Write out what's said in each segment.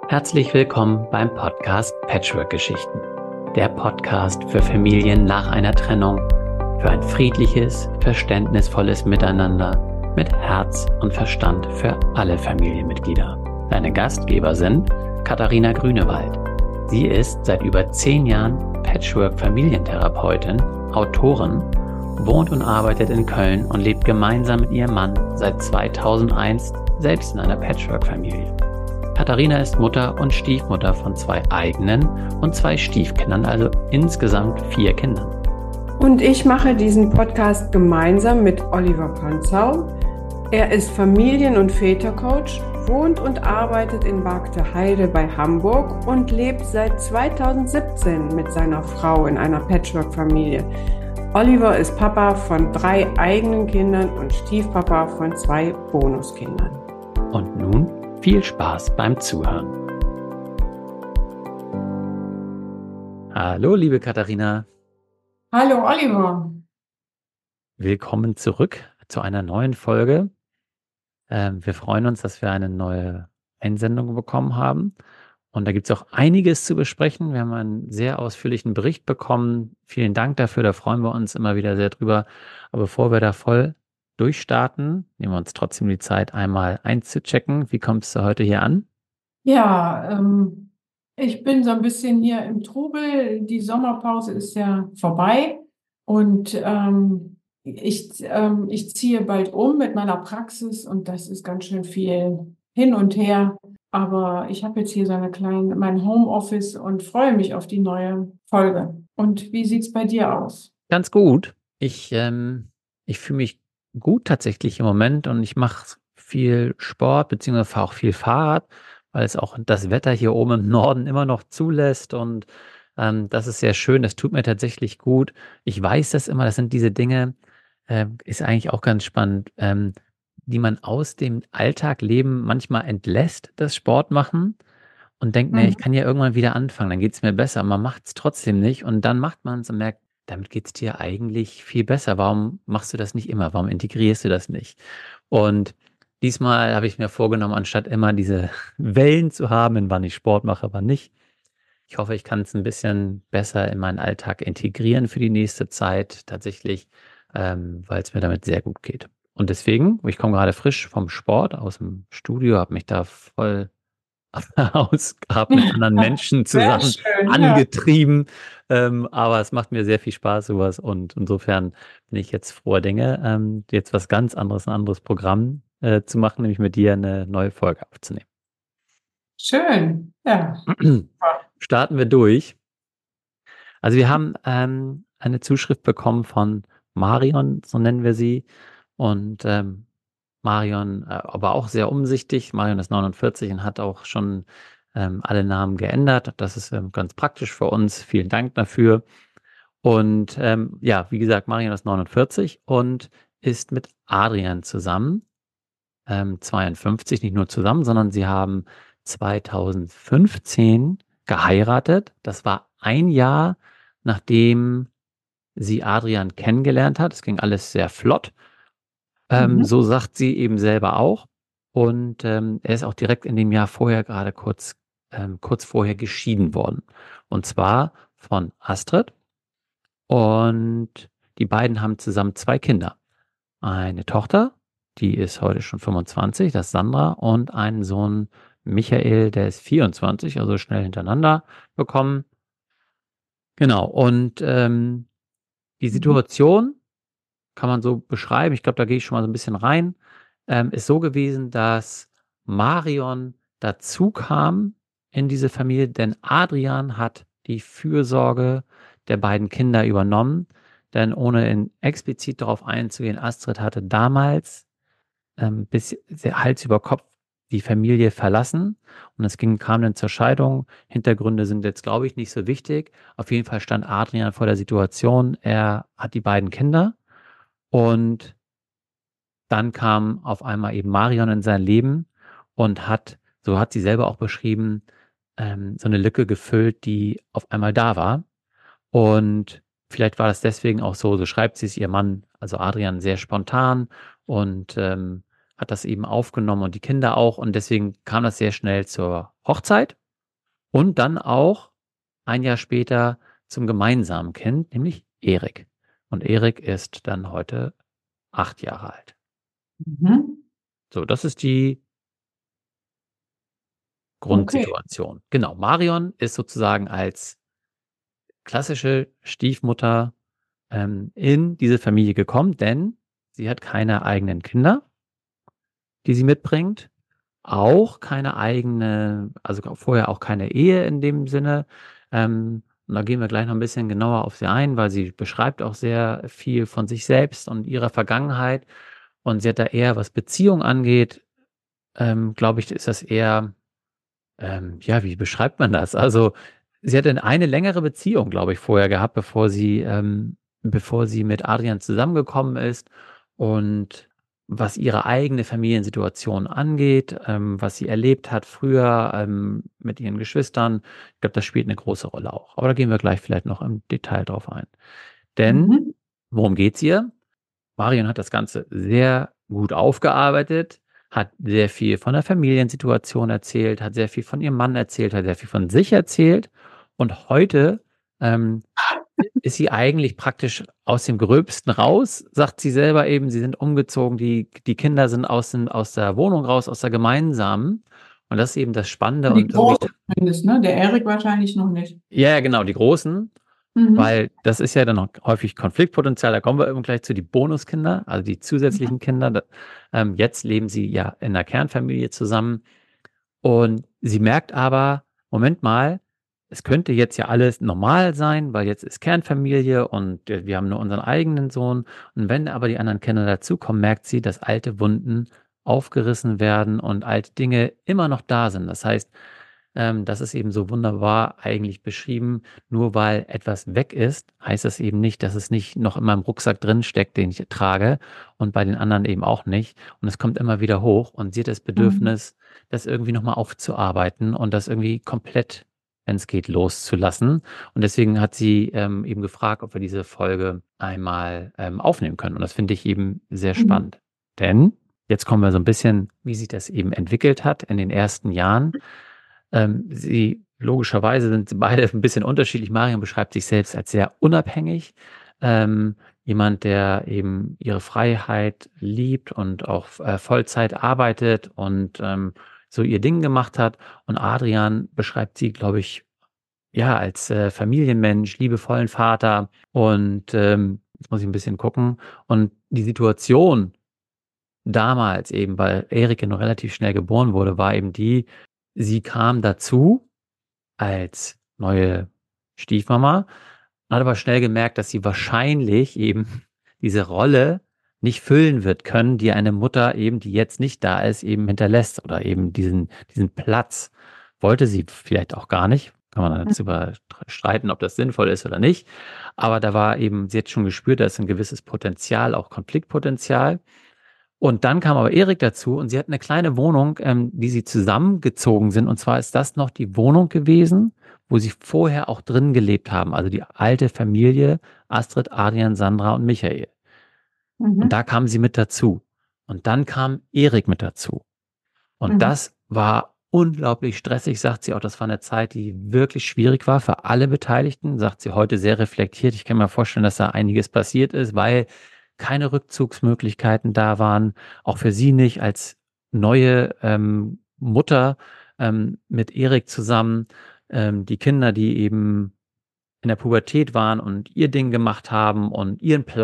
Herzlich willkommen beim Podcast Patchwork-Geschichten. Der Podcast für Familien nach einer Trennung, für ein friedliches, verständnisvolles Miteinander mit Herz und Verstand für alle Familienmitglieder. Deine Gastgeber sind Katharina Grünewald. Sie ist seit über 10 Jahren Patchwork-Familientherapeutin, Autorin, wohnt und arbeitet in Köln und lebt gemeinsam mit ihrem Mann seit 2001 selbst in einer Patchwork-Familie. Katharina ist Mutter und Stiefmutter von 2 eigenen und 2 Stiefkindern, also insgesamt 4 Kindern. Und ich mache diesen Podcast gemeinsam mit Oliver Panzau. Er ist Familien- und Vätercoach, wohnt und arbeitet in Bargteheide bei Hamburg und lebt seit 2017 mit seiner Frau in einer Patchwork-Familie. Oliver ist Papa von 3 eigenen Kindern und Stiefpapa von 2 Bonuskindern. Und nun viel Spaß beim Zuhören. Hallo, liebe Katharina. Hallo Oliver. Willkommen zurück zu einer neuen Folge. Wir freuen uns, dass wir eine neue Einsendung bekommen haben. Und da gibt es auch einiges zu besprechen. Wir haben einen sehr ausführlichen Bericht bekommen. Vielen Dank dafür, da freuen wir uns immer wieder sehr drüber. Aber bevor wir da voll durchstarten, nehmen wir uns trotzdem die Zeit, einmal einzuchecken. Wie kommst du heute hier an? Ja, ich bin so ein bisschen hier im Trubel. Die Sommerpause ist ja vorbei und ich ziehe bald um mit meiner Praxis und das ist ganz schön viel hin und her. Aber ich habe jetzt hier so mein Homeoffice und freue mich auf die neue Folge. Und wie sieht's bei dir aus? Ganz gut. Ich fühle mich gut tatsächlich im Moment und ich mache viel Sport beziehungsweise fahre auch viel Fahrrad, weil es auch das Wetter hier oben im Norden immer noch zulässt und das ist sehr schön. Das tut mir tatsächlich gut. Ich weiß das immer, das sind diese Dinge, ist eigentlich auch ganz spannend, die man aus dem Alltagleben manchmal entlässt, das Sport machen und denkt, nee, ich kann ja irgendwann wieder anfangen, dann geht es mir besser. Man macht es trotzdem nicht und dann macht man es und merkt, damit geht es dir eigentlich viel besser. Warum machst du das nicht immer? Warum integrierst du das nicht? Und diesmal habe ich mir vorgenommen, anstatt immer diese Wellen zu haben, in wann ich Sport mache, wann nicht. Ich hoffe, ich kann es ein bisschen besser in meinen Alltag integrieren für die nächste Zeit, tatsächlich, weil es mir damit sehr gut geht. Und deswegen, ich komme gerade frisch vom Sport aus dem Studio, habe mich da voll ausgehabt mit anderen Menschen Sehr zusammen schön, ja. angetrieben. Aber es macht mir sehr viel Spaß, sowas. Und insofern bin ich jetzt froher Dinge, jetzt was ganz anderes, ein anderes Programm zu machen, nämlich mit dir eine neue Folge aufzunehmen. Schön, ja. Starten wir durch. Also wir haben eine Zuschrift bekommen von Marion, so nennen wir sie. Und Marion, aber auch sehr umsichtig. Marion ist 49 und hat auch schon alle Namen geändert. Das ist ganz praktisch für uns. Vielen Dank dafür. Und ja, wie gesagt, Marion ist 49 und ist mit Adrian zusammen. 52, nicht nur zusammen, sondern sie haben 2015 geheiratet. Das war ein Jahr, nachdem sie Adrian kennengelernt hat. Es ging alles sehr flott. So sagt sie eben selber auch. Und er ist auch direkt in dem Jahr vorher gerade kurz vorher geschieden worden. Und zwar von Astrid. Und die beiden haben zusammen 2 Kinder. Eine Tochter, die ist heute schon 25, das ist Sandra, und einen Sohn Michael, der ist 24, also schnell hintereinander bekommen. Genau, und die Situation kann man so beschreiben, ich glaube, da gehe ich schon mal so ein bisschen rein, ist so gewesen, dass Marion dazu kam in diese Familie, denn Adrian hat die Fürsorge der beiden Kinder übernommen, denn ohne explizit darauf einzugehen, Astrid hatte damals bis Hals über Kopf die Familie verlassen und kam dann zur Scheidung. Hintergründe sind jetzt, glaube ich, nicht so wichtig. Auf jeden Fall stand Adrian vor der Situation, er hat die beiden Kinder und dann kam auf einmal eben Marion in sein Leben und so hat sie selber auch beschrieben, so eine Lücke gefüllt, die auf einmal da war. Und vielleicht war das deswegen auch so schreibt sie es, ihr Mann, also Adrian, sehr spontan und hat das eben aufgenommen und die Kinder auch. Und deswegen kam das sehr schnell zur Hochzeit und dann auch ein Jahr später zum gemeinsamen Kind, nämlich Erik. Und Erik ist dann heute 8 Jahre alt. Mhm. So, das ist die Grundsituation. Genau, Marion ist sozusagen als klassische Stiefmutter in diese Familie gekommen, denn sie hat keine eigenen Kinder, die sie mitbringt. Auch keine eigene, also vorher auch keine Ehe in dem Sinne. Und da gehen wir gleich noch ein bisschen genauer auf sie ein, weil sie beschreibt auch sehr viel von sich selbst und ihrer Vergangenheit. Und sie hat da eher, was Beziehung angeht, glaube ich, ist das eher, ja, wie beschreibt man das? Also sie hatte eine längere Beziehung, glaube ich, vorher gehabt, bevor sie mit Adrian zusammengekommen ist. Und was ihre eigene Familiensituation angeht, was sie erlebt hat früher mit ihren Geschwistern, ich glaube, das spielt eine große Rolle auch. Aber da gehen wir gleich vielleicht noch im Detail drauf ein. Denn Mhm. worum geht's hier? Marion hat das Ganze sehr gut aufgearbeitet, hat sehr viel von der Familiensituation erzählt, hat sehr viel von ihrem Mann erzählt, hat sehr viel von sich erzählt. Und heute ist sie eigentlich praktisch aus dem Gröbsten raus, sagt sie selber eben, sie sind umgezogen, die Kinder sind aus der Wohnung raus, aus der gemeinsamen. Und das ist eben das Spannende. Die Und irgendwie, Großen zumindest, ne? Der Erik wahrscheinlich noch nicht. ja, genau, die Großen. Mhm. Weil das ist ja dann noch häufig Konfliktpotenzial, da kommen wir eben gleich zu die Bonuskinder, also die zusätzlichen Kinder. Jetzt leben sie ja in einer Kernfamilie zusammen und sie merkt aber, Moment mal, es könnte jetzt ja alles normal sein, weil jetzt ist Kernfamilie und wir haben nur unseren eigenen Sohn. Und wenn aber die anderen Kinder dazukommen, merkt sie, dass alte Wunden aufgerissen werden und alte Dinge immer noch da sind. Das heißt, das ist eben so wunderbar eigentlich beschrieben. Nur weil etwas weg ist, heißt das eben nicht, dass es nicht noch in meinem Rucksack drin steckt, den ich trage und bei den anderen eben auch nicht. Und es kommt immer wieder hoch und sie hat das Bedürfnis, das irgendwie nochmal aufzuarbeiten und das irgendwie komplett, wenn es geht, loszulassen. Und deswegen hat sie eben gefragt, ob wir diese Folge einmal aufnehmen können. Und das finde ich eben sehr spannend. Denn jetzt kommen wir so ein bisschen, wie sich das eben entwickelt hat in den ersten Jahren. Logischerweise sind sie beide ein bisschen unterschiedlich. Marion beschreibt sich selbst als sehr unabhängig. Jemand, der eben ihre Freiheit liebt und auch Vollzeit arbeitet und so ihr Ding gemacht hat. Und Adrian beschreibt sie, glaube ich, ja, als Familienmensch, liebevollen Vater. Und jetzt muss ich ein bisschen gucken. Und die Situation damals eben, weil Erik ja noch relativ schnell geboren wurde, war eben die, sie kam dazu als neue Stiefmama, hat aber schnell gemerkt, dass sie wahrscheinlich eben diese Rolle nicht füllen wird können, die eine Mutter eben, die jetzt nicht da ist, eben hinterlässt oder eben diesen Platz wollte sie vielleicht auch gar nicht. Kann man dann jetzt überstreiten, ob das sinnvoll ist oder nicht. Aber da war eben, sie hat schon gespürt, da ist ein gewisses Potenzial, auch Konfliktpotenzial. Und dann kam aber Erik dazu und sie hat eine kleine Wohnung, die sie zusammengezogen sind. Und zwar ist das noch die Wohnung gewesen, wo sie vorher auch drin gelebt haben. Also die alte Familie, Astrid, Adrian, Sandra und Michael. Und da kamen sie mit dazu. Und dann kam Erik mit dazu. Und das war unglaublich stressig, sagt sie auch. Das war eine Zeit, die wirklich schwierig war für alle Beteiligten, sagt sie heute sehr reflektiert. Ich kann mir vorstellen, dass da einiges passiert ist, weil keine Rückzugsmöglichkeiten da waren, auch für sie nicht als neue Mutter mit Erik zusammen. Die Kinder, die eben in der Pubertät waren und ihr Ding gemacht haben und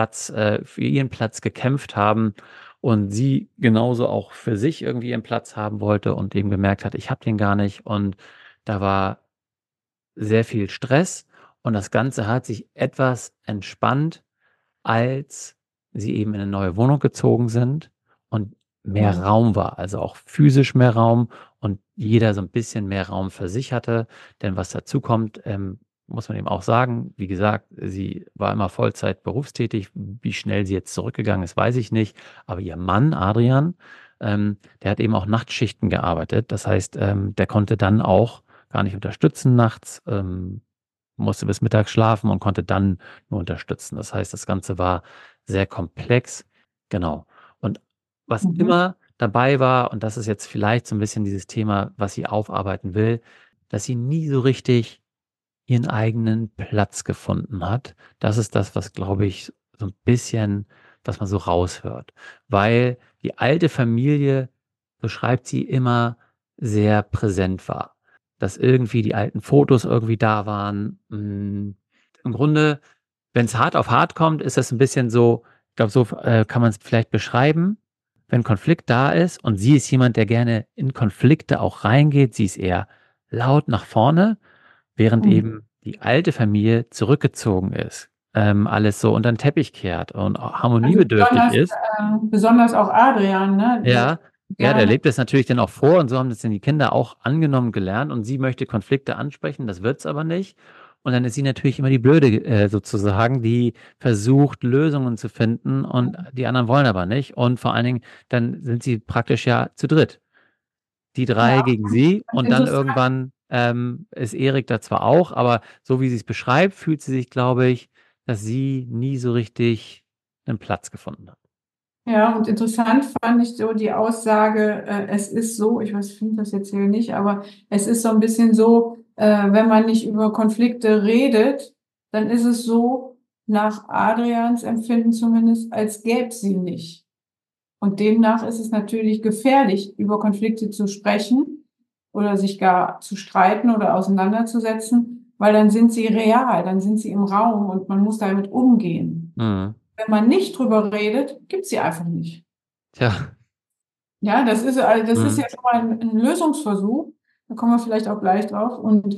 für ihren Platz gekämpft haben und sie genauso auch für sich irgendwie ihren Platz haben wollte und eben gemerkt hat, ich habe den gar nicht. Und da war sehr viel Stress und das Ganze hat sich etwas entspannt, als sie eben in eine neue Wohnung gezogen sind und mehr Raum war, also auch physisch mehr Raum und jeder so ein bisschen mehr Raum für sich hatte. Denn was dazu kommt, muss man eben auch sagen, wie gesagt, sie war immer Vollzeit berufstätig. Wie schnell sie jetzt zurückgegangen ist, weiß ich nicht. Aber ihr Mann, Adrian, der hat eben auch Nachtschichten gearbeitet. Das heißt, der konnte dann auch gar nicht unterstützen nachts, musste bis Mittag schlafen und konnte dann nur unterstützen. Das heißt, das Ganze war sehr komplex. Genau. Und was immer dabei war, und das ist jetzt vielleicht so ein bisschen dieses Thema, was sie aufarbeiten will, dass sie nie so richtig ihren eigenen Platz gefunden hat. Das ist das, was, glaube ich, so ein bisschen, was man so raushört. Weil die alte Familie, so schreibt sie, immer sehr präsent war. Dass irgendwie die alten Fotos irgendwie da waren. Im Grunde, wenn es hart auf hart kommt, ist das ein bisschen so, ich glaube, so kann man es vielleicht beschreiben. Wenn Konflikt da ist und sie ist jemand, der gerne in Konflikte auch reingeht, sie ist eher laut nach vorne, während eben die alte Familie zurückgezogen ist, alles so unter den Teppich kehrt und auch Also harmoniebedürftig ist. besonders auch Adrian, ne? Ja, der Gerne. lebt es natürlich dann auch vor, und so haben das dann die Kinder auch angenommen gelernt, und sie möchte Konflikte ansprechen, das wird's aber nicht. Und dann ist sie natürlich immer die Blöde, sozusagen, die versucht, Lösungen zu finden, und die anderen wollen aber nicht. Und vor allen Dingen, dann sind sie praktisch ja zu dritt. Die drei Ja, gegen sie, und dann interessant. irgendwann ist Erik da zwar auch, aber so wie sie es beschreibt, fühlt sie sich, glaube ich, dass sie nie so richtig einen Platz gefunden hat. Ja, und interessant fand ich so die Aussage, es ist so, ich weiß, ich finde das jetzt hier nicht, aber es ist so ein bisschen so, wenn man nicht über Konflikte redet, dann ist es so, nach Adrians Empfinden zumindest, als gäbe es sie nicht. Und demnach ist es natürlich gefährlich, über Konflikte zu sprechen oder sich gar zu streiten oder auseinanderzusetzen, weil dann sind sie real, dann sind sie im Raum und man muss damit umgehen. Mhm. Wenn man nicht drüber redet, gibt's sie einfach nicht. Tja. Ja, das ist ja Mhm. schon mal ein Lösungsversuch. Da kommen wir vielleicht auch gleich drauf. Und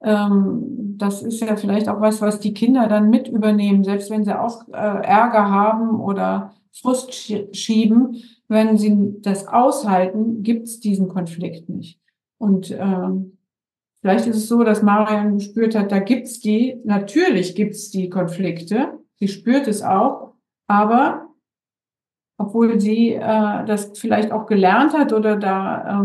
das ist ja vielleicht auch was die Kinder dann mit übernehmen, selbst wenn sie auch Ärger haben oder Frust schieben. Wenn sie das aushalten, gibt's diesen Konflikt nicht. Und vielleicht ist es so, dass Marian gespürt hat, natürlich gibt's die Konflikte. Sie spürt es auch, aber obwohl sie das vielleicht auch gelernt hat oder da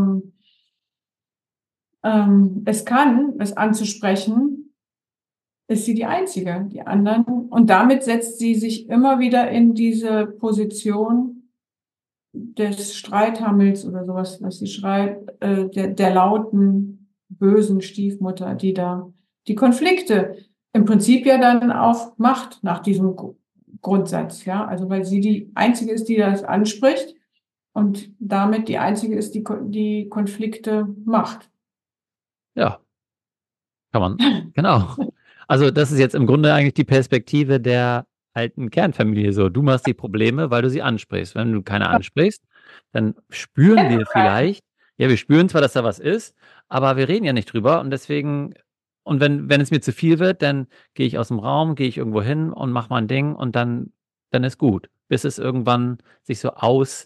es kann, es anzusprechen, ist sie die Einzige. Die anderen, und damit setzt sie sich immer wieder in diese Position des Streithammels oder sowas, was sie schreibt, der lauten, bösen Stiefmutter, die da die Konflikte im Prinzip ja dann auch macht nach diesem Grundsatz, ja. Also weil sie die Einzige ist, die das anspricht und damit die Einzige ist, die Konflikte macht. Ja, kann man. Genau. Also das ist jetzt im Grunde eigentlich die Perspektive der alten Kernfamilie so. Du machst die Probleme, weil du sie ansprichst. Wenn du keine ansprichst, dann spüren wir vielleicht, ja, wir spüren zwar, dass da was ist, aber wir reden ja nicht drüber, und deswegen, und wenn es mir zu viel wird, dann gehe ich aus dem Raum, gehe ich irgendwo hin und mache mein Ding, und dann ist gut, bis es irgendwann sich so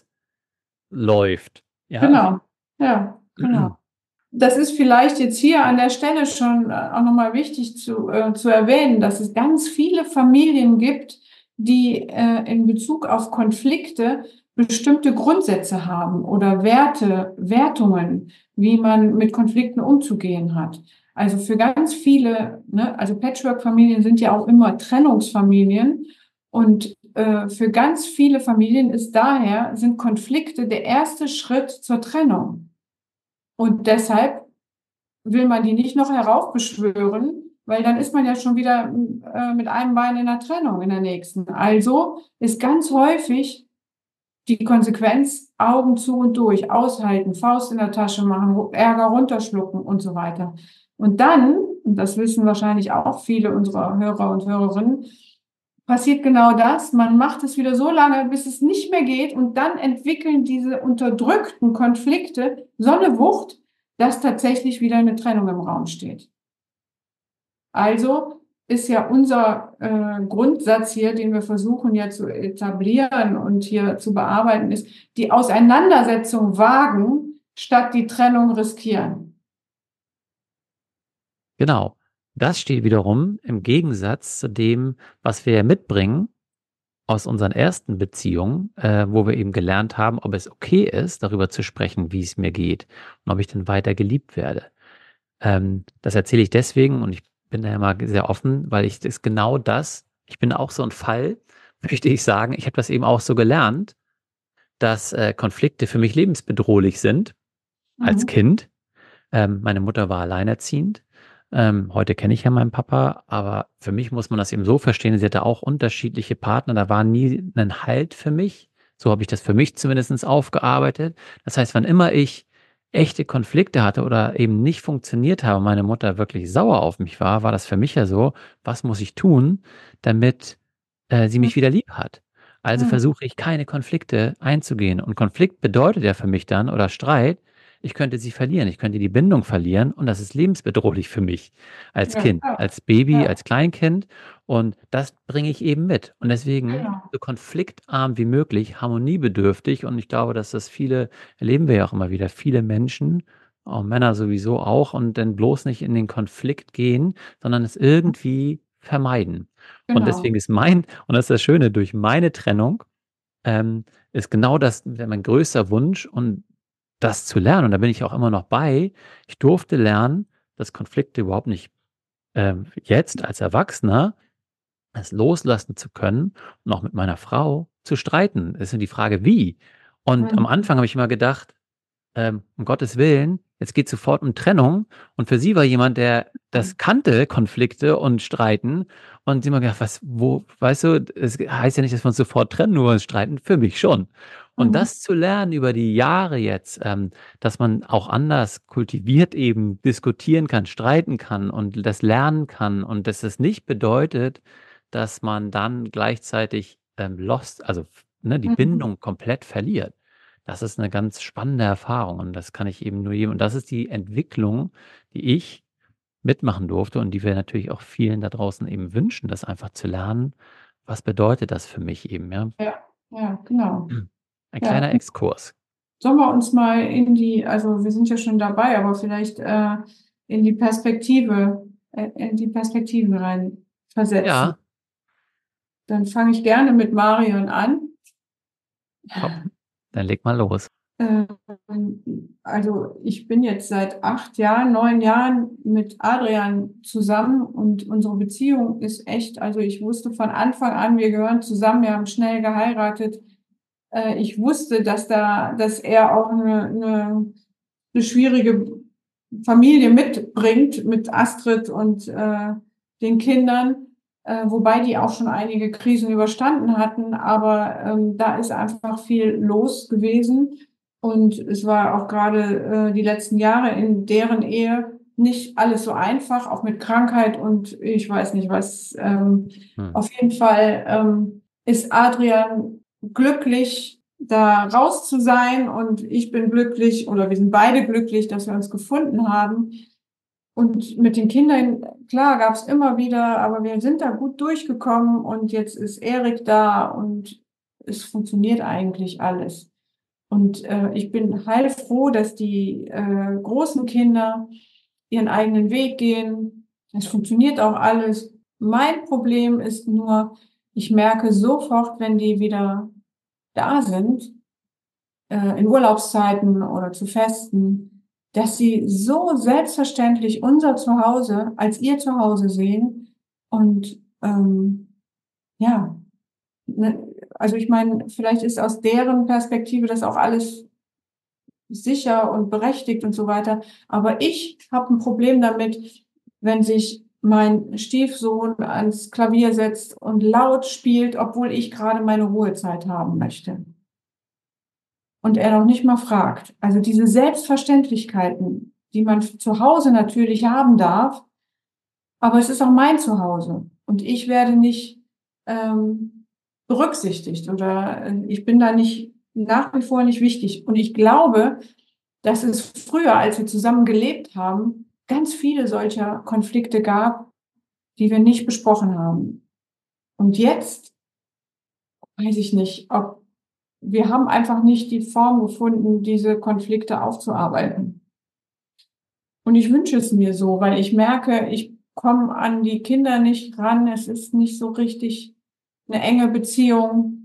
ausläuft. Ja. Genau, ja, genau. Das ist vielleicht jetzt hier an der Stelle schon auch nochmal wichtig zu erwähnen, dass es ganz viele Familien gibt, die in Bezug auf Konflikte bestimmte Grundsätze haben oder Wertungen, wie man mit Konflikten umzugehen hat. Also für ganz viele, ne, also Patchwork-Familien sind ja auch immer Trennungsfamilien, und für ganz viele Familien sind Konflikte der erste Schritt zur Trennung. Und deshalb will man die nicht noch heraufbeschwören, weil dann ist man ja schon wieder mit einem Bein in der Trennung in der nächsten. Also ist ganz häufig die Konsequenz Augen zu und durch, aushalten, Faust in der Tasche machen, Ärger runterschlucken und so weiter. Und dann, und das wissen wahrscheinlich auch viele unserer Hörer und Hörerinnen, passiert genau das. Man macht es wieder so lange, bis es nicht mehr geht, und dann entwickeln diese unterdrückten Konflikte so eine Wucht, dass tatsächlich wieder eine Trennung im Raum steht. Also ist ja unser Grundsatz hier, den wir versuchen ja zu etablieren und hier zu bearbeiten, ist die Auseinandersetzung wagen, statt die Trennung riskieren. Genau. Das steht wiederum im Gegensatz zu dem, was wir mitbringen aus unseren ersten Beziehungen, wo wir eben gelernt haben, ob es okay ist, darüber zu sprechen, wie es mir geht und ob ich denn weiter geliebt werde. Das erzähle ich deswegen, und ich bin da immer sehr offen, weil ich bin auch so ein Fall, möchte ich sagen, ich habe das eben auch so gelernt, dass Konflikte für mich lebensbedrohlich sind als Mhm. Kind. Meine Mutter war alleinerziehend. Heute kenne ich ja meinen Papa, aber für mich muss man das eben so verstehen, sie hatte auch unterschiedliche Partner, da war nie ein Halt für mich. So habe ich das für mich zumindest aufgearbeitet. Das heißt, wann immer ich echte Konflikte hatte oder eben nicht funktioniert habe, meine Mutter wirklich sauer auf mich war, war das für mich ja so: „Was muss ich tun, damit sie mich wieder lieb hat?“ Also Mhm. versuche ich, keine Konflikte einzugehen. Und Konflikt bedeutet ja für mich dann oder Streit, ich könnte sie verlieren. Ich könnte die Bindung verlieren und das ist lebensbedrohlich für mich als Ja, Kind, klar. als Baby, Ja, als Kleinkind und das bringe ich eben mit. Und deswegen genau. so konfliktarm wie möglich, harmoniebedürftig und ich glaube, dass das viele erleben wir ja auch immer wieder, viele Menschen, auch Männer sowieso auch und dann bloß nicht in den Konflikt gehen, sondern es irgendwie vermeiden. Und Genau. deswegen ist und das ist das Schöne, durch meine Trennung, ähm, ist genau das mein größter Wunsch und das zu lernen und da bin ich auch immer noch bei. Ich durfte lernen, dass Konflikte überhaupt nicht, jetzt als Erwachsener es loslassen zu können und auch mit meiner Frau zu streiten. Es ist nur die Frage, wie. Und am Mhm. Anfang habe ich immer gedacht um Gottes Willen, jetzt geht's sofort um Trennung. Und für sie war jemand, der das kannte, Konflikte und Streiten. Und sie hat immer gedacht, was, wo, weißt du, es heißt ja nicht, dass wir uns sofort trennen, nur weil wir uns streiten. Für mich schon. Und Mhm. das zu lernen über die Jahre jetzt, dass man auch anders kultiviert eben diskutieren kann, streiten kann und das lernen kann und dass es nicht bedeutet, dass man dann gleichzeitig lost, also ne, die Mhm. Bindung komplett verliert. Das ist 'ne ganz spannende Erfahrung und das kann ich eben nur jedem und das ist die Entwicklung, die ich mitmachen durfte und die wir natürlich auch vielen da draußen eben wünschen, das einfach zu lernen. Was bedeutet das für mich eben, ja? Ja, ja, genau. Ein Ja. kleiner Exkurs. Sollen wir uns mal also wir sind ja schon dabei, aber vielleicht in die in die Perspektiven rein versetzen. Ja, Dann fange ich gerne mit Marion an. top. Dann leg mal los. Ähm, also ich bin jetzt seit 8 Jahren, 9 Jahren mit Adrian zusammen und unsere Beziehung ist echt, also ich wusste von Anfang an, wir gehören zusammen, wir haben schnell geheiratet. Ich wusste, dass er auch eine schwierige Familie mitbringt mit Astrid und den Kindern, wobei die auch schon einige Krisen überstanden hatten, aber da ist einfach viel los gewesen und es war auch gerade die letzten Jahre in deren Ehe nicht alles so einfach, auch mit Krankheit und ich weiß nicht was. Mhm. Auf jeden Fall ist Adrian glücklich, da raus zu sein und ich bin glücklich oder wir sind beide glücklich, dass wir uns gefunden haben. Und mit den Kindern, klar, gab es immer wieder, aber wir sind da gut durchgekommen und jetzt ist Erik da und es funktioniert eigentlich alles. Und ich bin heilfroh, dass die großen Kinder ihren eigenen Weg gehen. Es funktioniert auch alles. Mein Problem ist nur, ich merke sofort, wenn die wieder da sind, in Urlaubszeiten oder zu Festen, dass sie so selbstverständlich unser Zuhause als ihr Zuhause sehen. Und ja, ne, also ich meine, vielleicht ist aus deren Perspektive das auch alles sicher und berechtigt und so weiter. Aber ich habe ein Problem damit, wenn sich mein Stiefsohn ans Klavier setzt und laut spielt, obwohl ich gerade meine Ruhezeit haben möchte. Und er noch nicht mal fragt. Also diese Selbstverständlichkeiten, die man zu Hause natürlich haben darf, aber es ist auch mein Zuhause und ich werde nicht berücksichtigt oder ich bin da nicht nach wie vor nicht wichtig. Und ich glaube, dass es früher, als wir zusammen gelebt haben, ganz viele solcher Konflikte gab, die wir nicht besprochen haben. Und jetzt weiß ich nicht, ob wir haben einfach nicht die Form gefunden, diese Konflikte aufzuarbeiten. Und ich wünsche es mir so, weil ich merke, ich komme an die Kinder nicht ran. Es ist nicht so richtig eine enge Beziehung.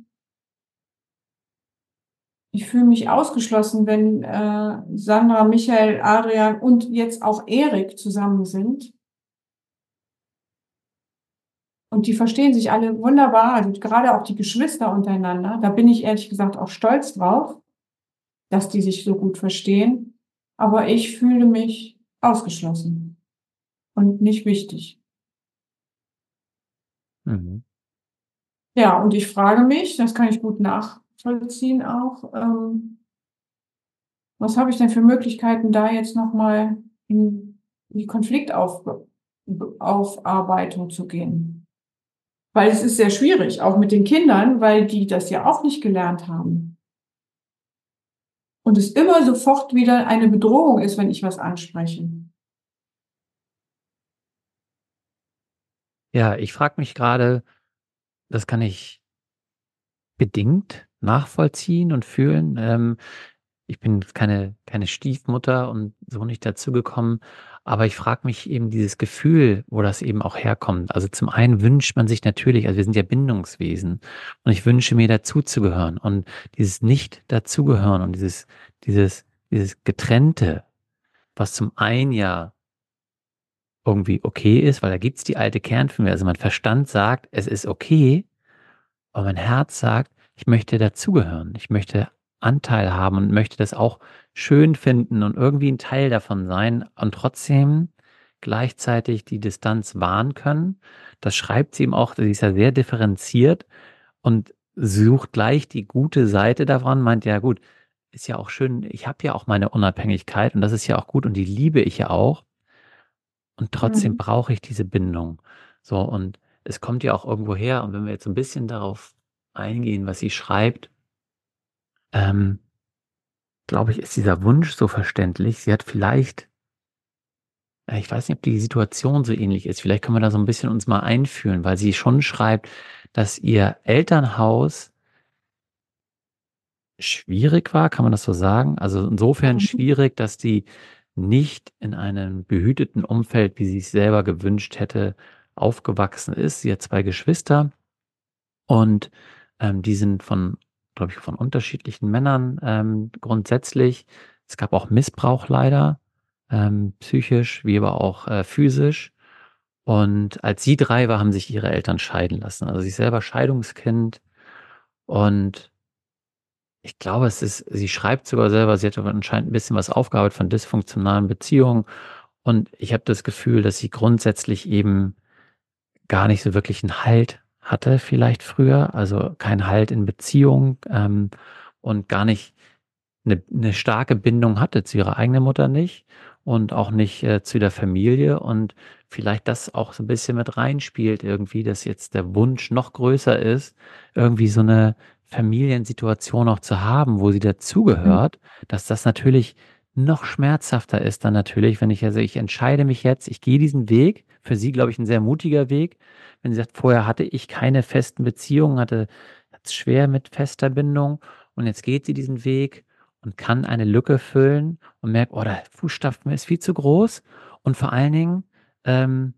Ich fühle mich ausgeschlossen, wenn Sandra, Michael, Adrian und jetzt auch Erik zusammen sind. Und die verstehen sich alle wunderbar, also gerade auch die Geschwister untereinander. Da bin ich ehrlich gesagt auch stolz drauf, dass die sich so gut verstehen. Aber ich fühle mich ausgeschlossen und nicht wichtig. Mhm. Ja, und ich frage mich, das kann ich gut nachvollziehen auch, was habe ich denn für Möglichkeiten, da jetzt nochmal in die Konfliktaufarbeitung zu gehen? Weil es ist sehr schwierig, auch mit den Kindern, weil die das ja auch nicht gelernt haben. Und es immer sofort wieder eine Bedrohung ist, wenn ich was anspreche. Ja, ich frage mich gerade, das kann ich bedingt nachvollziehen und fühlen. Ich bin keine Stiefmutter und so nicht dazugekommen, aber ich frage mich eben dieses Gefühl, wo das eben auch herkommt. Also, zum einen wünscht man sich natürlich, also, wir sind ja Bindungswesen, und ich wünsche mir dazuzugehören, und dieses Nicht-Dazugehören und dieses Getrennte, was zum einen ja irgendwie okay ist, weil da gibt's die alte Kernfamilie. Also, mein Verstand sagt, es ist okay, aber mein Herz sagt, ich möchte dazugehören. Ich möchte Anteil haben und möchte das auch schön finden und irgendwie ein Teil davon sein und trotzdem gleichzeitig die Distanz wahren können. Das schreibt sie ihm auch, sie ist ja sehr differenziert und sucht gleich die gute Seite davon, meint: „Ja gut, ist ja auch schön, ich habe ja auch meine Unabhängigkeit und das ist ja auch gut und die liebe ich ja auch, und trotzdem Mhm. brauche ich diese Bindung.“ So, und es kommt ja auch irgendwo her, und wenn wir jetzt so 'n bisschen darauf eingehen, was sie schreibt, ähm, glaube ich, ist dieser Wunsch so verständlich. Sie hat vielleicht, ich weiß nicht, ob die Situation so ähnlich ist. Vielleicht können wir da so 'n bisschen uns mal einfühlen, weil sie schon schreibt, dass ihr Elternhaus schwierig war. Kann man das so sagen? Also, insofern Mhm. schwierig, dass die nicht in einem behüteten Umfeld, wie sie's selber gewünscht hätte, aufgewachsen ist. Sie hat 2 Geschwister. Und, die sind von, glaube ich, von unterschiedlichen Männern, grundsätzlich. Es gab auch Missbrauch leider, psychisch wie aber auch, physisch. Und als sie 3 war, haben sich ihre Eltern scheiden lassen. Also, sie ist selber Scheidungskind, und ich glaube, es ist, sie schreibt sogar selber, sie hat aber anscheinend ein bisschen was aufgearbeitet von dysfunktionalen Beziehungen. Und ich habe das Gefühl, dass sie grundsätzlich eben gar nicht so wirklich 'n Halt hatte vielleicht früher, also kein Halt in Beziehung, und gar nicht 'ne starke Bindung hatte zu ihrer eigenen Mutter nicht und auch nicht, zu der Familie, und vielleicht das auch so 'n bisschen mit reinspielt irgendwie, dass jetzt der Wunsch noch größer ist, irgendwie so 'ne Familiensituation auch zu haben, wo sie Mhm. dazugehört, dass das natürlich noch schmerzhafter ist dann natürlich, wenn ich, also, ich entscheide mich jetzt, ich gehe diesen Weg. Für sie, glaube ich, 'n sehr mutiger Weg. Wenn sie sagt: „Vorher hatte ich keine festen Beziehungen, hat's schwer mit fester Bindung, und jetzt geht sie diesen Weg und kann eine Lücke füllen und merkt: „Oh, der Fußstapfen ist viel zu groß, und vor allen Dingen, ähm,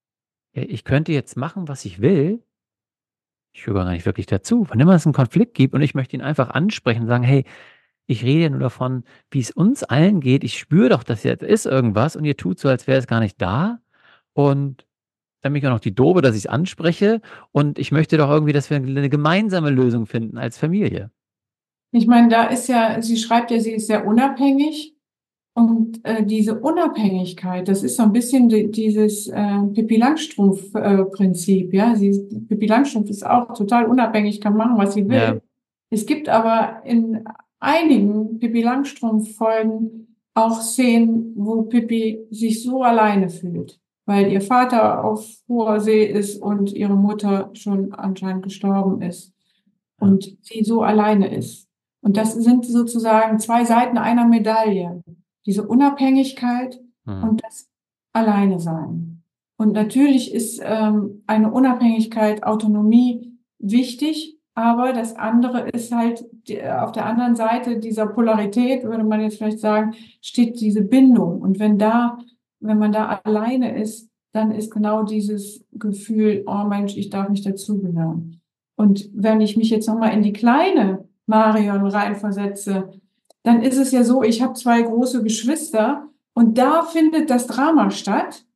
ich könnte jetzt machen, was ich will. Ich gehöre gar nicht wirklich dazu.“ Wann immer es 'n Konflikt gibt und ich möchte ihn einfach ansprechen und sagen: „Hey, ich rede ja nur davon, wie es uns allen geht. Ich spüre doch, dass jetzt ist irgendwas, und ihr tut so, als wäre es gar nicht da. Und dann bin ich auch noch die Doofe, dass ich's anspreche, und ich möchte doch irgendwie, dass wir 'ne gemeinsame Lösung finden als Familie.“ Ich meine, da ist ja, sie schreibt ja, sie ist sehr unabhängig. Und diese Unabhängigkeit, das ist so ein bisschen dieses Pippi Langstrumpf Prinzip, ja. Pippi Langstrumpf ist auch total unabhängig, kann machen, was sie Ja, will. Es gibt aber in einigen Pippi Langstrumpf Folgen auch Szenen, wo Pippi sich so alleine fühlt, weil ihr Vater auf hoher See ist und ihre Mutter schon anscheinend gestorben ist ja. und sie so alleine ist. Und das sind sozusagen 2 Seiten einer Medaille. Diese Unabhängigkeit Mhm. und das Alleine-Sein. Und natürlich ist, eine Unabhängigkeit, Autonomie wichtig, aber das andere ist halt, auf der anderen Seite dieser Polarität, würde man jetzt vielleicht sagen, steht diese Bindung. Und wenn man da alleine ist, dann ist genau dieses Gefühl: „Oh Mensch, ich darf nicht dazugehören.“ Und wenn ich mich jetzt noch mal in die kleine Marion reinversetze, dann ist es ja so, ich habe 2 große Geschwister und da findet das Drama statt.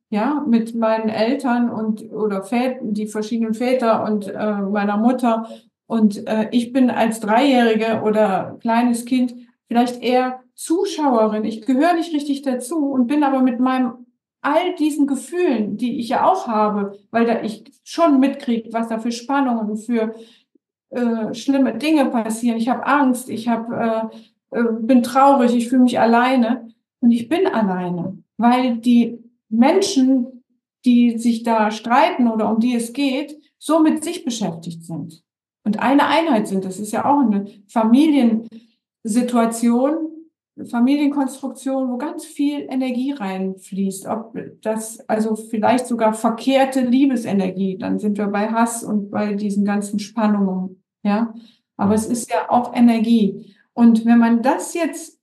ja, mit meinen Eltern oder die verschiedenen Väter und meiner Mutter. Und ich bin als Dreijährige oder kleines Kind vielleicht eher Zuschauerin. Ich gehöre nicht richtig dazu und bin aber mit all diesen Gefühlen, die ich ja auch habe, weil da ich schon mitkriege, was da für Spannungen, für schlimme Dinge passieren. Ich habe Angst, bin traurig, ich fühle mich alleine und ich bin alleine, weil die Menschen, die sich da streiten oder um die es geht, so mit sich beschäftigt sind und eine Einheit sind. Das ist ja auch eine Familiensituation, Familienkonstruktion, wo ganz viel Energie reinfließt. Ob das, also vielleicht sogar verkehrte Liebesenergie, dann sind wir bei Hass und bei diesen ganzen Spannungen, ja. Aber es ist ja auch Energie. Und wenn man das jetzt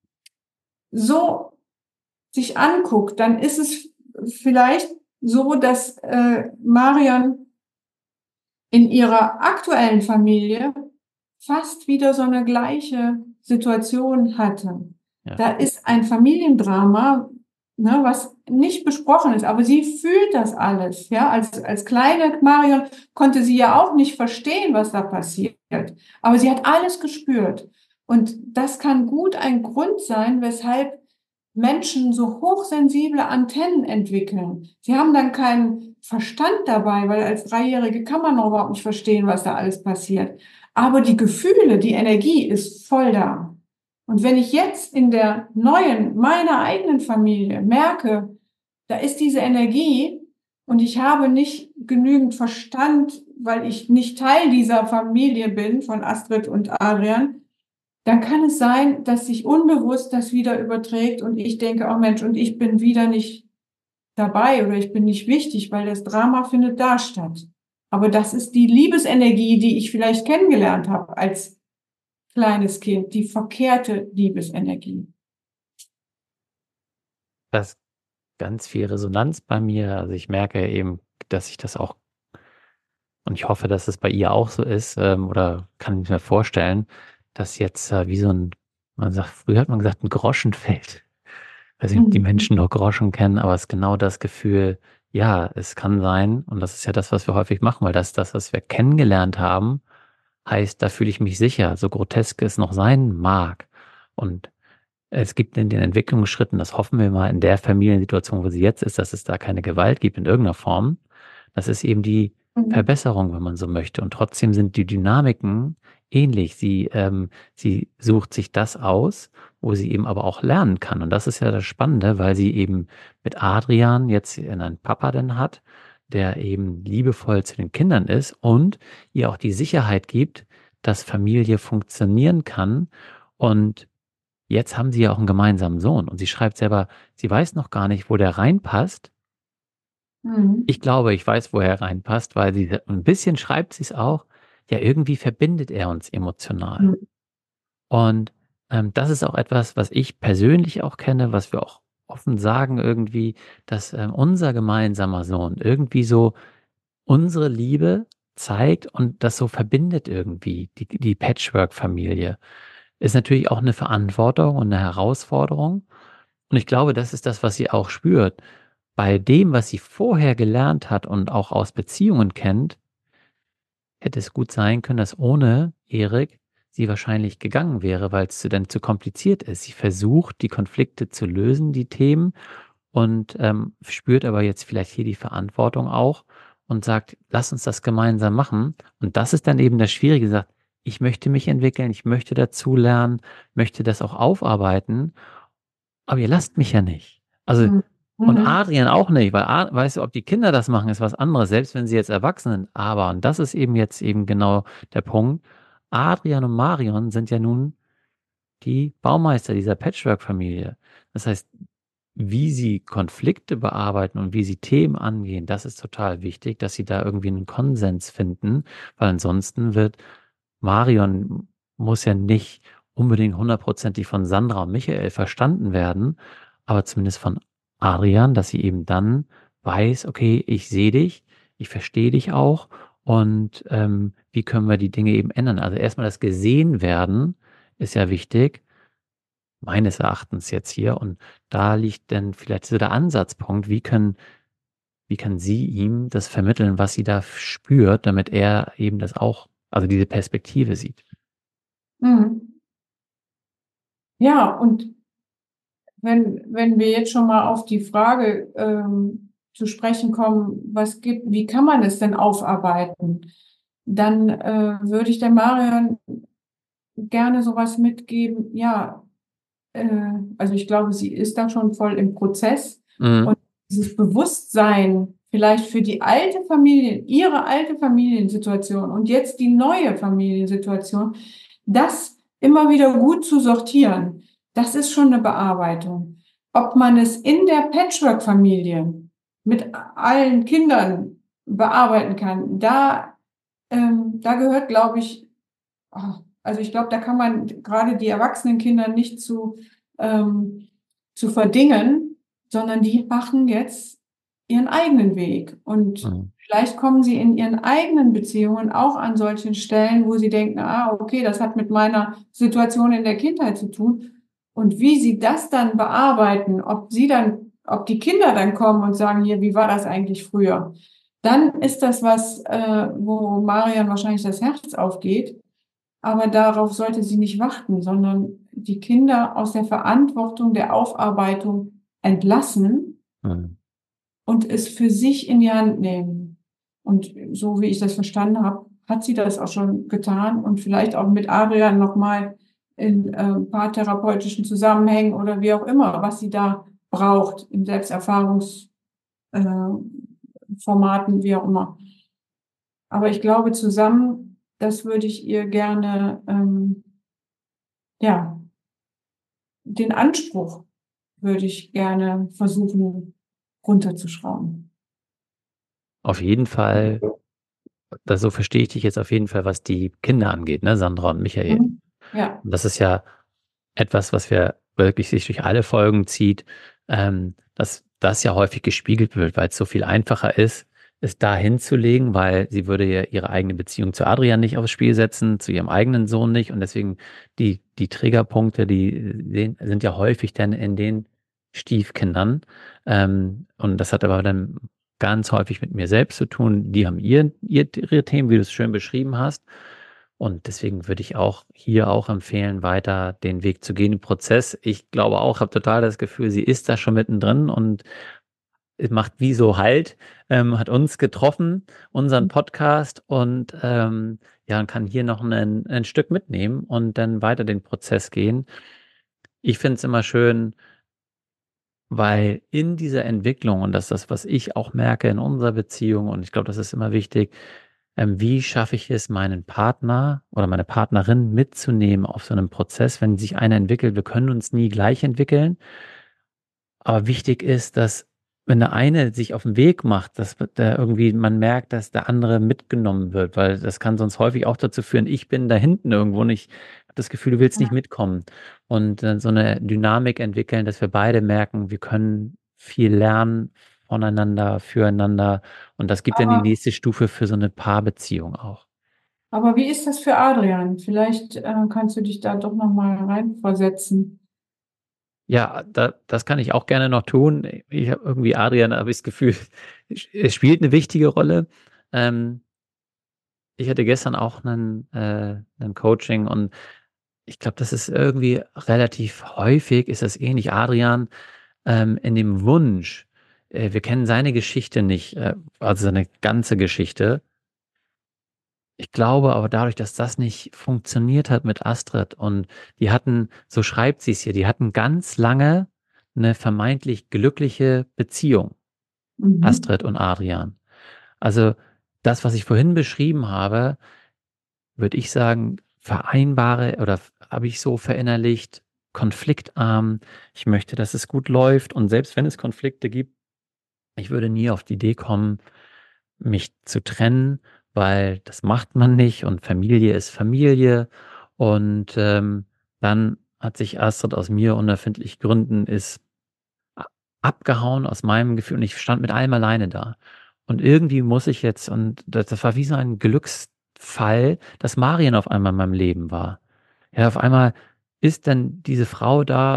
so sich anguckt, dann ist es vielleicht so, dass Marion in ihrer aktuellen Familie fast wieder so eine gleiche Situation hatte. Ja. Da ist ein Familiendrama, ne, was nicht besprochen ist, aber sie fühlt das alles. Ja, als kleine Marion konnte sie ja auch nicht verstehen, was da passiert, aber sie hat alles gespürt. Und das kann gut ein Grund sein, weshalb Menschen so hochsensible Antennen entwickeln. Sie haben dann keinen Verstand dabei, weil als Dreijährige kann man noch überhaupt nicht verstehen, was da alles passiert. Aber die Gefühle, die Energie ist voll da. Und wenn ich jetzt in meiner eigenen Familie merke, da ist diese Energie und ich habe nicht genügend Verstand, weil ich nicht Teil dieser Familie bin von Astrid und Adrian, dann kann es sein, dass sich unbewusst das wieder überträgt und ich denke, oh Mensch, und ich bin wieder nicht dabei oder ich bin nicht wichtig, weil das Drama findet da statt. Aber das ist die Liebesenergie, die ich vielleicht kennengelernt habe als kleines Kind, die verkehrte Liebesenergie. Das ist ganz viel Resonanz bei mir. Also ich merke eben, dass ich das auch, und ich hoffe, dass es bei ihr auch so ist, oder kann ich mir vorstellen, dass jetzt wie so früher hat man gesagt, ein Groschen fällt. Ich weiß nicht, ob die Menschen noch Groschen kennen, aber es ist genau das Gefühl, ja, es kann sein, und das ist ja das, was wir häufig machen, weil das, was wir kennengelernt haben, heißt, da fühle ich mich sicher, so grotesk es noch sein mag. Und es gibt in den Entwicklungsschritten, das hoffen wir mal in der Familiensituation, wo sie jetzt ist, dass es da keine Gewalt gibt in irgendeiner Form. Das ist eben die Verbesserung, wenn man so möchte. Und trotzdem sind die Dynamiken ähnlich. Sie sucht sich das aus, wo sie eben aber auch lernen kann. Und das ist ja das Spannende, weil sie eben mit Adrian jetzt einen Papa dann hat, der eben liebevoll zu den Kindern ist und ihr auch die Sicherheit gibt, dass Familie funktionieren kann. Und jetzt haben sie ja auch einen gemeinsamen Sohn. Und sie schreibt selber, sie weiß noch gar nicht, wo der reinpasst. Ich glaube, ich weiß, wo er reinpasst, weil ein bisschen schreibt sie es auch, ja, irgendwie verbindet er uns emotional. Und das ist auch etwas, was ich persönlich auch kenne, was wir auch offen sagen irgendwie, dass unser gemeinsamer Sohn irgendwie so unsere Liebe zeigt und das so verbindet irgendwie, die Patchwork-Familie. Ist natürlich auch eine Verantwortung und eine Herausforderung. Und ich glaube, das ist das, was sie auch spürt. Bei dem, was sie vorher gelernt hat und auch aus Beziehungen kennt, hätte es gut sein können, dass ohne Erik sie wahrscheinlich gegangen wäre, weil es dann zu kompliziert ist. Sie versucht, die Konflikte zu lösen, die Themen, und spürt aber jetzt vielleicht hier die Verantwortung auch und sagt, lass uns das gemeinsam machen. Und das ist dann eben das Schwierige, sagt, ich möchte mich entwickeln, ich möchte dazulernen, möchte das auch aufarbeiten, aber ihr lasst mich ja nicht. Also, und Adrian auch nicht, weil, weißt du, ob die Kinder das machen, ist was anderes, selbst wenn sie jetzt erwachsen sind. Aber, und das ist eben jetzt eben genau der Punkt, Adrian und Marion sind ja nun die Baumeister dieser Patchwork-Familie. Das heißt, wie sie Konflikte bearbeiten und wie sie Themen angehen, das ist total wichtig, dass sie da irgendwie einen Konsens finden, weil ansonsten Marion muss ja nicht unbedingt hundertprozentig von Sandra und Michael verstanden werden, aber zumindest von Adrian, dass sie eben dann weiß, okay, ich sehe dich, ich verstehe dich auch, und wie können wir die Dinge eben ändern? Also erstmal das Gesehen werden ist ja wichtig. meines Erachtens jetzt hier. Und da liegt dann vielleicht so der Ansatzpunkt, wie kann sie ihm das vermitteln, was sie da spürt, damit er eben das auch, also diese Perspektive sieht. Mhm. Ja, und wenn wir jetzt schon mal auf die Frage zu sprechen kommen, wie kann man es denn aufarbeiten? Dann würde ich der Marion gerne sowas mitgeben. Ja, also ich glaube, sie ist da schon voll im Prozess. Mhm. Und dieses Bewusstsein vielleicht für die alte Familie, ihre alte Familiensituation und jetzt die neue Familiensituation, das immer wieder gut zu sortieren, das ist schon eine Bearbeitung. Ob man es in der Patchwork-Familie mit allen Kindern bearbeiten kann, da gehört, glaube ich, also ich glaube, da kann man gerade die erwachsenen Kinder nicht zu verdingen, sondern die machen jetzt ihren eigenen Weg. Und vielleicht kommen sie in ihren eigenen Beziehungen auch an solchen Stellen, wo sie denken, okay, das hat mit meiner Situation in der Kindheit zu tun. Und wie sie das dann bearbeiten, ob die Kinder dann kommen und sagen, hier, wie war das eigentlich früher? Dann ist das was, wo Marian wahrscheinlich das Herz aufgeht. Aber darauf sollte sie nicht warten, sondern die Kinder aus der Verantwortung der Aufarbeitung entlassen und es für sich in die Hand nehmen. Und so wie ich das verstanden habe, hat sie das auch schon getan und vielleicht auch mit Adrian nochmal in paartherapeutischen Zusammenhängen oder wie auch immer, was sie da braucht, in Selbsterfahrungsformaten, wie auch immer. Aber ich glaube, zusammen, das würde ich ihr gerne, den Anspruch würde ich gerne versuchen runterzuschrauben. Auf jeden Fall, so verstehe ich dich jetzt auf jeden Fall, was die Kinder angeht, ne, Sandra und Michael. Ja. Und das ist ja etwas, was wir wirklich sich durch alle Folgen zieht, dass das ja häufig gespiegelt wird, weil es so viel einfacher ist, es da hinzulegen, weil sie würde ja ihre eigene Beziehung zu Adrian nicht aufs Spiel setzen, zu ihrem eigenen Sohn nicht. Und deswegen die Triggerpunkte, die sind ja häufig dann in den Stiefkindern. Und das hat aber dann ganz häufig mit mir selbst zu tun. Die haben ihre Themen, wie du es schön beschrieben hast. Und deswegen würde ich auch hier auch empfehlen, weiter den Weg zu gehen im Prozess. Ich glaube auch, habe total das Gefühl, sie ist da schon mittendrin und es macht wie so Halt, hat uns getroffen, unseren Podcast und und kann hier noch ein Stück mitnehmen und dann weiter den Prozess gehen. Ich finde es immer schön, weil in dieser Entwicklung, und das ist das, was ich auch merke in unserer Beziehung, und ich glaube, das ist immer wichtig, wie schaffe ich es, meinen Partner oder meine Partnerin mitzunehmen auf so einem Prozess, wenn sich einer entwickelt. Wir können uns nie gleich entwickeln, aber wichtig ist, dass wenn der eine sich auf den Weg macht, dass da irgendwie man merkt, dass der andere mitgenommen wird, weil das kann sonst häufig auch dazu führen, ich bin da hinten irgendwo und ich habe das Gefühl, du willst nicht mitkommen. Und dann so eine Dynamik entwickeln, dass wir beide merken, wir können viel lernen voneinander, füreinander. Und das gibt dann die nächste Stufe für so eine Paarbeziehung auch. Aber wie ist das für Adrian? Vielleicht kannst du dich da doch nochmal reinversetzen. Ja, das kann ich auch gerne noch tun. Ich habe irgendwie Adrian, habe ich das Gefühl, es spielt eine wichtige Rolle. Ich hatte gestern auch ein Coaching und ich glaube, das ist irgendwie relativ häufig, ist das ähnlich, Adrian, in dem Wunsch, wir kennen seine Geschichte nicht, also seine ganze Geschichte. Ich glaube aber dadurch, dass das nicht funktioniert hat mit Astrid und die hatten, so schreibt sie es hier, die hatten ganz lange eine vermeintlich glückliche Beziehung, Astrid und Adrian. Also das, was ich vorhin beschrieben habe, würde ich sagen, vereinbare oder habe ich so verinnerlicht, konfliktarm. Ich möchte, dass es gut läuft und selbst wenn es Konflikte gibt, ich würde nie auf die Idee kommen, mich zu trennen, weil das macht man nicht und Familie ist Familie. Und dann hat sich Astrid aus mir unerfindlichen Gründen abgehauen aus meinem Gefühl und ich stand mit allem alleine da. Und irgendwie muss ich jetzt, und das war wie so ein Glücksfall, dass Marian auf einmal in meinem Leben war. Ja, auf einmal ist dann diese Frau da,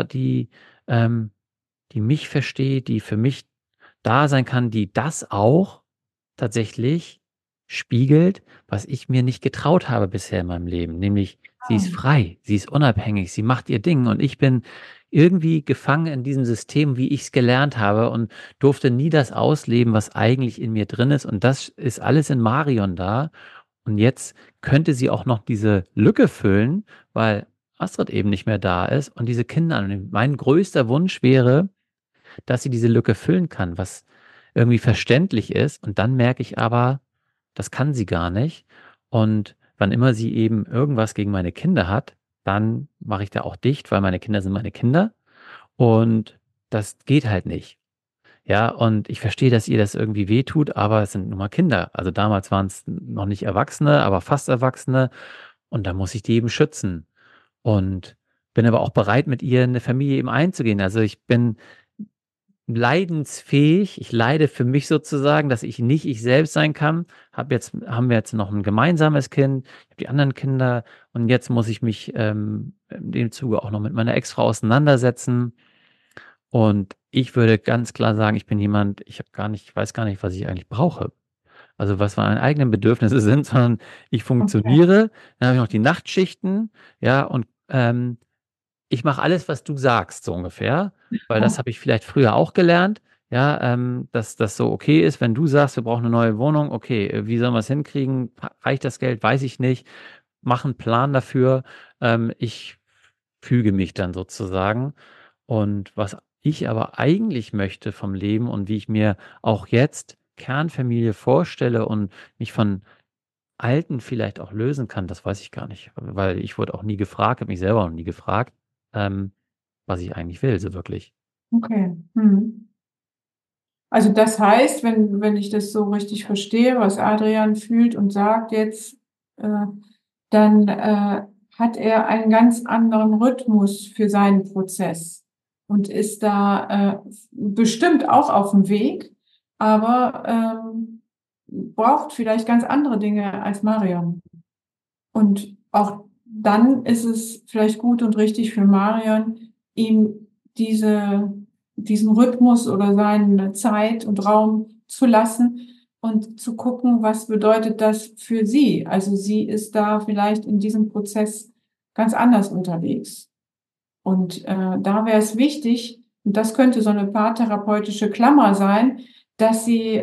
die mich versteht, die für mich da sein kann, die das auch tatsächlich spiegelt, was ich mir nicht getraut habe bisher in meinem Leben. Nämlich, sie Ah, ist frei, sie ist unabhängig, sie macht ihr Ding und ich bin irgendwie gefangen in diesem System, wie ich es gelernt habe und durfte nie das ausleben, was eigentlich in mir drin ist. Und das ist alles in Marion da. Und jetzt könnte sie auch noch diese Lücke füllen, weil Astrid eben nicht mehr da ist und diese Kinder annimmt. Mein größter Wunsch wäre, dass sie diese Lücke füllen kann, was irgendwie verständlich ist. Und dann merke ich aber, das kann sie gar nicht. Und wann immer sie eben irgendwas gegen meine Kinder hat, dann mache ich da auch dicht, weil meine Kinder sind meine Kinder. Und das geht halt nicht. Ja, und ich verstehe, dass ihr das irgendwie wehtut, aber es sind nun mal Kinder. Also damals waren es noch nicht Erwachsene, aber fast Erwachsene. Und da muss ich die eben schützen. Und bin aber auch bereit, mit ihr eine Familie eben einzugehen. Also ich bin leidensfähig. Ich leide für mich sozusagen, dass ich nicht ich selbst sein kann. Haben wir jetzt noch ein gemeinsames Kind, ich habe die anderen Kinder und jetzt muss ich mich in dem Zuge auch noch mit meiner Ex-Frau auseinandersetzen. Und ich würde ganz klar sagen, ich bin jemand, ich weiß gar nicht, was ich eigentlich brauche. Also was meine eigenen Bedürfnisse sind, sondern ich okay. funktioniere, dann habe ich noch die Nachtschichten, ja, und ich mache alles, was du sagst, so ungefähr, weil das habe ich vielleicht früher auch gelernt, ja, dass das so okay ist, wenn du sagst, wir brauchen eine neue Wohnung, okay, wie sollen wir es hinkriegen? Reicht das Geld? Weiß ich nicht. Mach einen Plan dafür. Ich füge mich dann sozusagen. Und was ich aber eigentlich möchte vom Leben und wie ich mir auch jetzt Kernfamilie vorstelle und mich von Alten vielleicht auch lösen kann, das weiß ich gar nicht, weil ich wurde auch nie gefragt, habe mich selber noch nie gefragt, ähm, was ich eigentlich will, so wirklich. Okay. Mhm. Also das heißt, wenn ich das so richtig verstehe, was Adrian fühlt und sagt jetzt, äh, dann hat er einen ganz anderen Rhythmus für seinen Prozess und ist da bestimmt auch auf dem Weg, aber braucht vielleicht ganz andere Dinge als Marion. Und auch dann ist es vielleicht gut und richtig für Marion, ihm diesen Rhythmus oder seine Zeit und Raum zu lassen und zu gucken, was bedeutet das für sie. Also sie ist da vielleicht in diesem Prozess ganz anders unterwegs. Und da wäre es wichtig, und das könnte so eine paartherapeutische Klammer sein, dass sie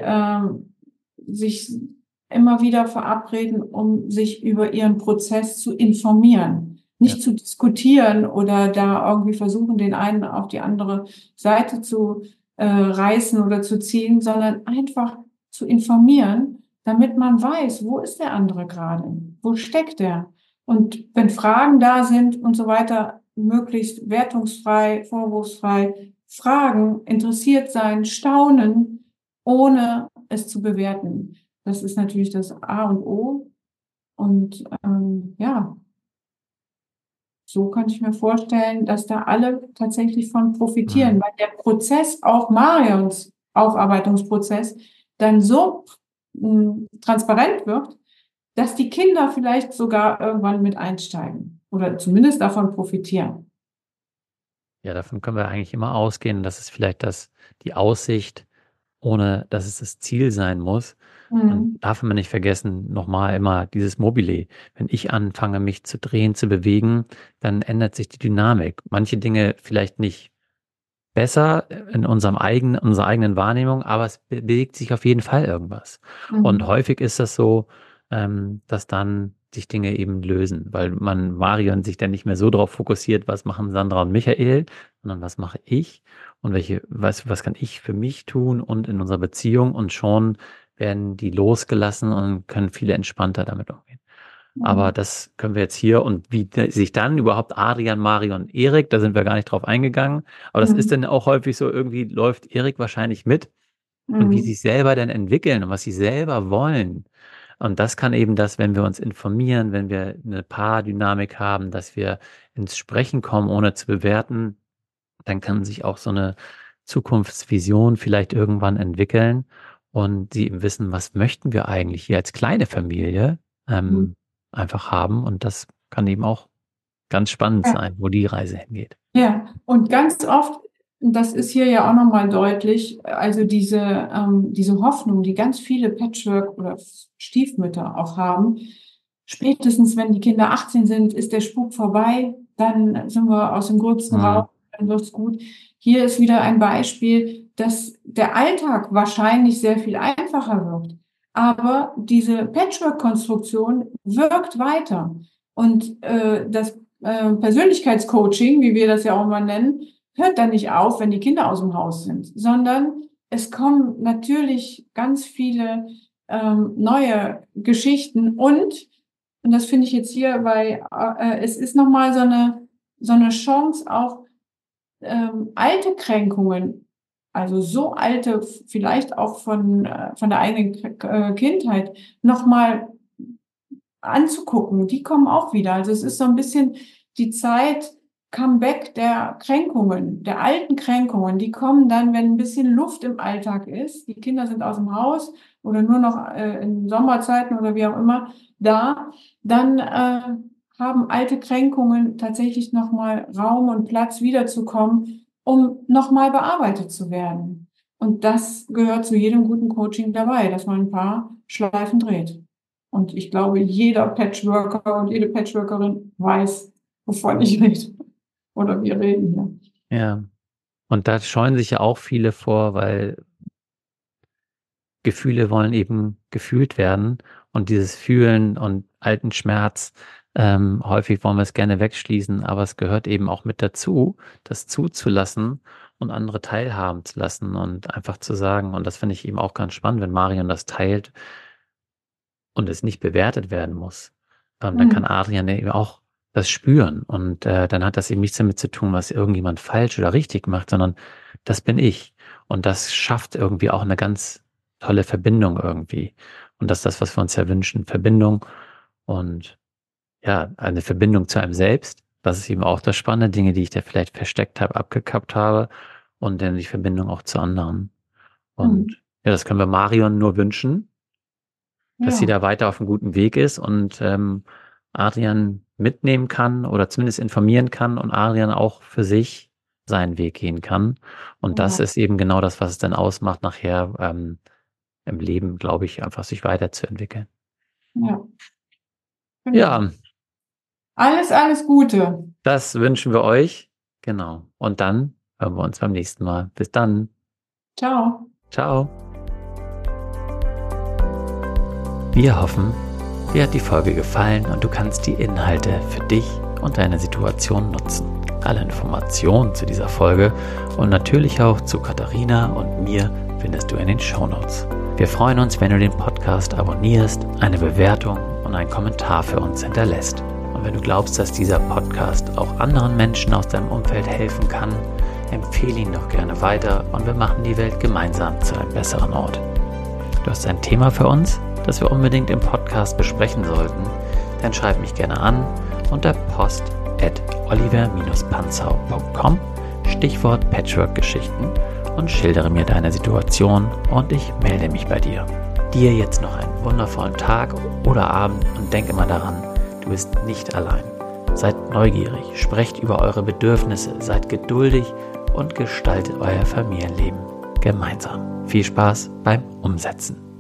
sich immer wieder verabreden, um sich über ihren Prozess zu informieren. Ja, Nicht zu diskutieren oder da irgendwie versuchen, den einen auf die andere Seite zu reißen oder zu ziehen, sondern einfach zu informieren, damit man weiß, wo ist der andere gerade? Wo steckt er? Und wenn Fragen da sind und so weiter, möglichst wertungsfrei, vorwurfsfrei fragen, interessiert sein, staunen, ohne es zu bewerten. Das ist natürlich das A und O. Und ja, so kann ich mir vorstellen, dass da alle tatsächlich von profitieren, mhm. weil der Prozess, auch Marions Aufarbeitungsprozess, dann so transparent wird, dass die Kinder vielleicht sogar irgendwann mit einsteigen oder zumindest davon profitieren. Ja, davon können wir eigentlich immer ausgehen. Das ist vielleicht die Aussicht, ohne dass es das Ziel sein muss. Und Mhm. darf man nicht vergessen, nochmal immer dieses Mobile. Wenn ich anfange, mich zu drehen, zu bewegen, dann ändert sich die Dynamik. Manche Dinge vielleicht nicht besser in unserer eigenen Wahrnehmung, aber es bewegt sich auf jeden Fall irgendwas. Und Mhm. häufig ist das so, dass dann sich Dinge eben lösen, weil Marion sich dann nicht mehr so darauf fokussiert, was machen Sandra und Michael, sondern was mache ich und was kann ich für mich tun und in unserer Beziehung und schon werden die losgelassen und können viel entspannter damit umgehen. Aber Mhm. das können wir jetzt hier und wie sich dann überhaupt Adrian, Marion, Erik, da sind wir gar nicht drauf eingegangen. Aber das ist Mhm. dann auch häufig so, irgendwie läuft Erik wahrscheinlich mit und wie sie Mhm. sich selber dann entwickeln und was sie selber wollen. Und das kann eben das, wenn wir uns informieren, wenn wir eine Paardynamik haben, dass wir ins Sprechen kommen, ohne zu bewerten, dann kann sich auch so eine Zukunftsvision vielleicht irgendwann entwickeln und sie eben wissen, was möchten wir eigentlich hier als kleine Familie Mhm. einfach haben. Und das kann eben auch ganz spannend sein, wo die Reise hingeht. Ja, und ganz oft, das ist hier ja auch nochmal deutlich, also diese Hoffnung, die ganz viele Patchwork- oder Stiefmütter auch haben, spätestens wenn die Kinder 18 sind, ist der Spuk vorbei, dann sind wir aus dem gröbsten Raum, dann wird's gut. Hier ist wieder ein Beispiel, dass der Alltag wahrscheinlich sehr viel einfacher wird, aber diese Patchwork-Konstruktion wirkt weiter. Und das Persönlichkeitscoaching, wie wir das ja auch mal nennen, hört dann nicht auf, wenn die Kinder aus dem Haus sind, sondern es kommen natürlich ganz viele neue Geschichten und das finde ich jetzt hier, weil es ist nochmal so eine Chance, auch alte Kränkungen, also so alte, vielleicht auch von der eigenen Kindheit, nochmal anzugucken. Die kommen auch wieder. Also es ist so ein bisschen die Zeit, Comeback der Kränkungen, der alten Kränkungen, die kommen dann, wenn ein bisschen Luft im Alltag ist. Die Kinder sind aus dem Haus oder nur noch in Sommerzeiten oder wie auch immer da, dann haben alte Kränkungen tatsächlich nochmal Raum und Platz wiederzukommen, um nochmal bearbeitet zu werden. Und das gehört zu jedem guten Coaching dabei, dass man ein paar Schleifen dreht. Und ich glaube, jeder Patchworker und jede Patchworkerin weiß, wovon ich rede. Oder wir reden hier. Ja. Und da scheuen sich ja auch viele vor, weil Gefühle wollen eben gefühlt werden. Und dieses Fühlen und alten Schmerz, häufig wollen wir es gerne wegschließen, aber es gehört eben auch mit dazu, das zuzulassen und andere teilhaben zu lassen und einfach zu sagen, und das finde ich eben auch ganz spannend, wenn Marion das teilt und es nicht bewertet werden muss, dann kann Adrian eben auch das spüren und dann hat das eben nichts damit zu tun, was irgendjemand falsch oder richtig macht, sondern das bin ich und das schafft irgendwie auch eine ganz tolle Verbindung irgendwie und das ist das, was wir uns ja wünschen, Verbindung und ja, eine Verbindung zu einem selbst, das ist eben auch das Spannende, Dinge, die ich da vielleicht versteckt habe, abgekappt habe und dann die Verbindung auch zu anderen und ja, das können wir Marion nur wünschen, dass sie da weiter auf einem guten Weg ist und Adrian mitnehmen kann oder zumindest informieren kann und Adrian auch für sich seinen Weg gehen kann. Und das ist eben genau das, was es dann ausmacht, nachher im Leben, glaube ich, einfach sich weiterzuentwickeln. Ja. Ja. Alles Gute. Das wünschen wir euch. Genau. Und dann hören wir uns beim nächsten Mal. Bis dann. Ciao. Ciao. Wir hoffen, dir hat die Folge gefallen und du kannst die Inhalte für dich und deine Situation nutzen. Alle Informationen zu dieser Folge und natürlich auch zu Katharina und mir findest du in den Shownotes. Wir freuen uns, wenn du den Podcast abonnierst, eine Bewertung und einen Kommentar für uns hinterlässt. Und wenn du glaubst, dass dieser Podcast auch anderen Menschen aus deinem Umfeld helfen kann, empfehle ihn doch gerne weiter und wir machen die Welt gemeinsam zu einem besseren Ort. Du hast ein Thema für uns, das wir unbedingt im Podcast besprechen sollten, dann schreib mich gerne an unter post@oliver-panzau.com, Stichwort Patchwork-Geschichten und schildere mir deine Situation und ich melde mich bei dir. Dir jetzt noch einen wundervollen Tag oder Abend und denk immer daran, du bist nicht allein. Seid neugierig, sprecht über eure Bedürfnisse, seid geduldig und gestaltet euer Familienleben gemeinsam. Viel Spaß beim Umsetzen.